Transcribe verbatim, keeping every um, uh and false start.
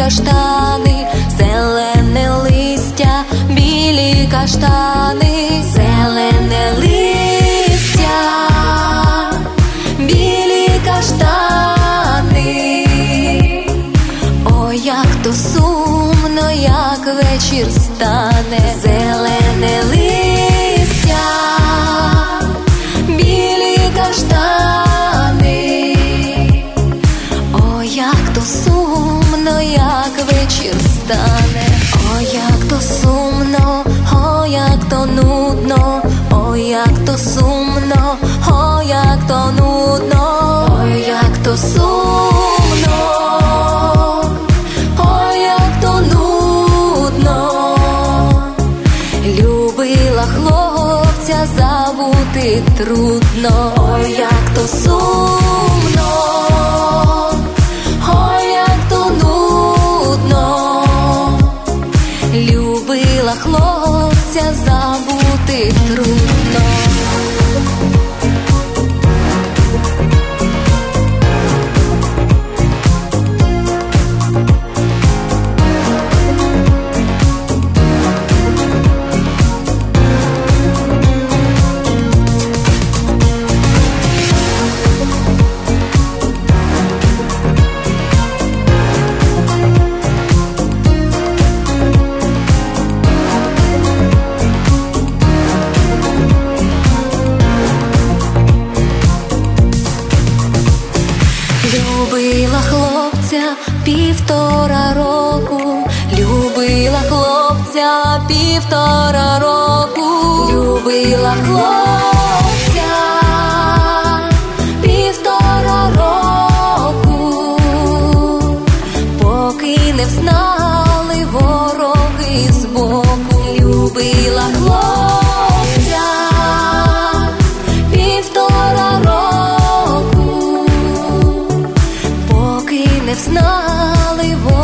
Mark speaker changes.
Speaker 1: каштани, зелене листя, білі каштани, зелене листя, білі каштани. Ой, як то сумно, як вечір стане, зелене листя, білі каштани. Ой, як то сумно, як вечір стане. Ой, як то сумно, ой, як то нудно, ой, як то сумно, ой, як то нудно, ой, як то сумно, ой, як то нудно. Любила хлопця, забути трудно, ой, як то сумно, ой, як то нудно. Любила хлопця, забути трудно. Любила хлопця півтора року, любила хлопця півтора року, любила хлопця півтора року, поки не взнали вороги збоку. Любила хлопця півтора року, не взнали